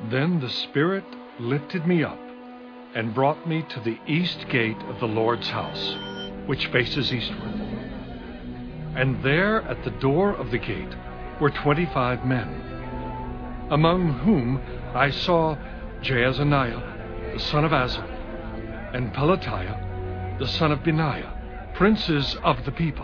Then the Spirit lifted me up and brought me to the east gate of the Lord's house, which faces eastward. And there at the door of the gate were 25 men, among whom I saw Jaazaniah, the son of Azar, and Pelatiah, the son of Benaiah, princes of the people.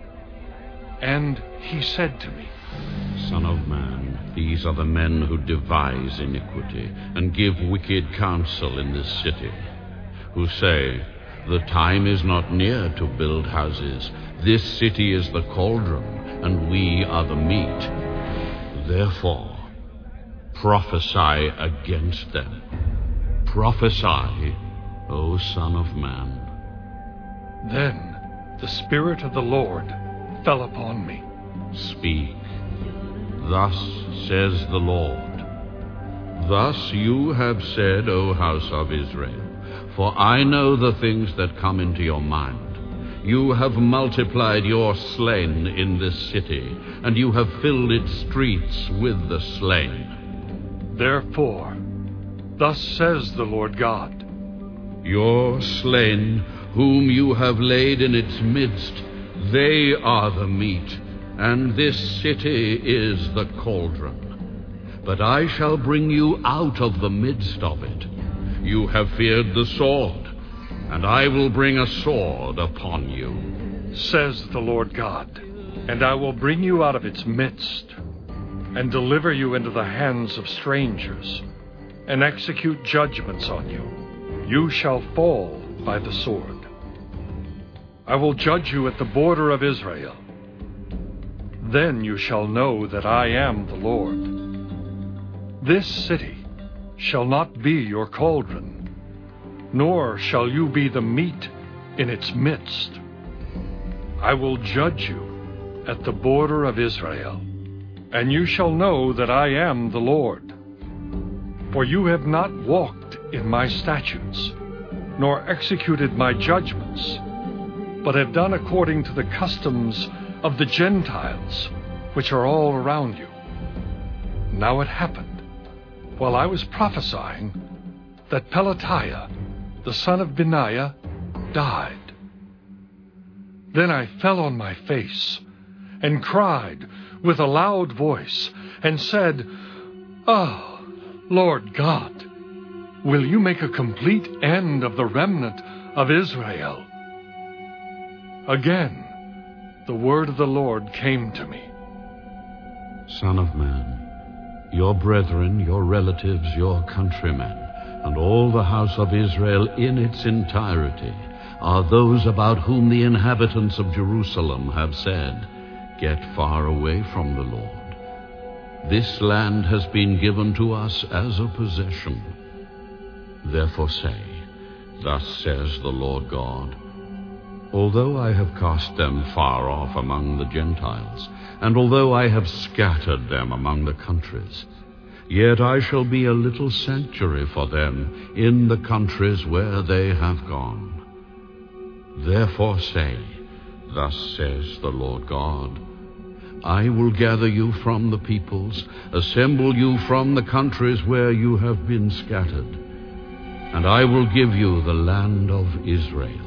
And he said to me, Son of man, these are the men who devise iniquity and give wicked counsel in this city, who say, the time is not near to build houses. This city is the cauldron, and we are the meat. Therefore, prophesy against them. Prophesy, O Son of Man. Then the Spirit of the Lord fell upon me. Speak. Thus says the Lord. Thus you have said, O house of Israel, for I know the things that come into your mind. You have multiplied your slain in this city, and you have filled its streets with the slain. Therefore, thus says the Lord God, your slain, whom you have laid in its midst, they are the meat, and this city is the cauldron. But I shall bring you out of the midst of it. You have feared the sword, and I will bring a sword upon you, says the Lord God. And I will bring you out of its midst, and deliver you into the hands of strangers, and execute judgments on you. You shall fall by the sword. I will judge you at the border of Israel. Then you shall know that I am the Lord. This city shall not be your cauldron, nor shall you be the meat in its midst. I will judge you at the border of Israel, and you shall know that I am the Lord. For you have not walked in my statutes, nor executed my judgments, but have done according to the customs of the Gentiles, which are all around you. Now it happened, while I was prophesying, that Pelatiah, the son of Benaiah, died. Then I fell on my face, and cried with a loud voice, and said, Oh, Lord God, will you make a complete end of the remnant of Israel? Again, the word of the Lord came to me. Son of man, your brethren, your relatives, your countrymen, and all the house of Israel in its entirety are those about whom the inhabitants of Jerusalem have said, Get far away from the Lord. This land has been given to us as a possession. Therefore say, Thus says the Lord God, Although I have cast them far off among the Gentiles, and although I have scattered them among the countries, yet I shall be a little sanctuary for them in the countries where they have gone. Therefore say, Thus says the Lord God, I will gather you from the peoples, assemble you from the countries where you have been scattered, and I will give you the land of Israel.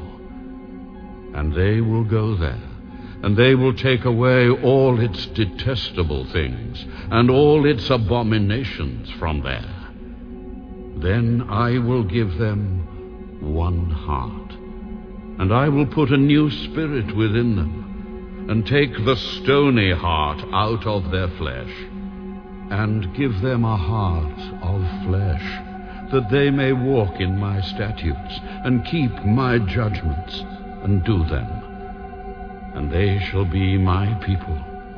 And they will go there, and they will take away all its detestable things, and all its abominations from there. Then I will give them one heart, and I will put a new spirit within them, and take the stony heart out of their flesh, and give them a heart of flesh, that they may walk in my statutes, and keep my judgments, and do them. And they shall be my people,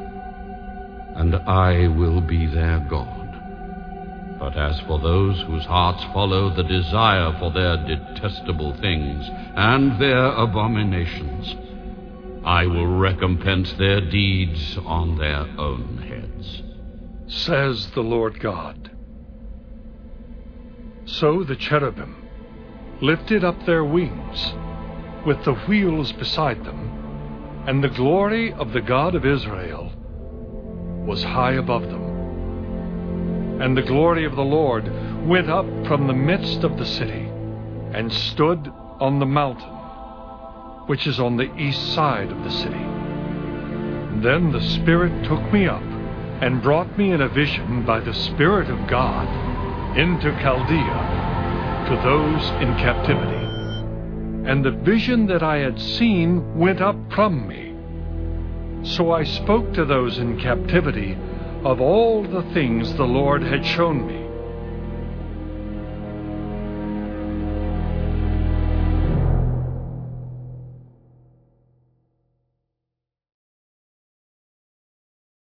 and I will be their God. But as for those whose hearts follow the desire for their detestable things and their abominations, I will recompense their deeds on their own heads, says the Lord God. So the cherubim lifted up their wings, with the wheels beside them, and the glory of the God of Israel was high above them. And the glory of the Lord went up from the midst of the city and stood on the mountain, which is on the east side of the city. Then the Spirit took me up and brought me in a vision by the Spirit of God into Chaldea to those in captivity. And the vision that I had seen went up from me. So I spoke to those in captivity of all the things the Lord had shown me.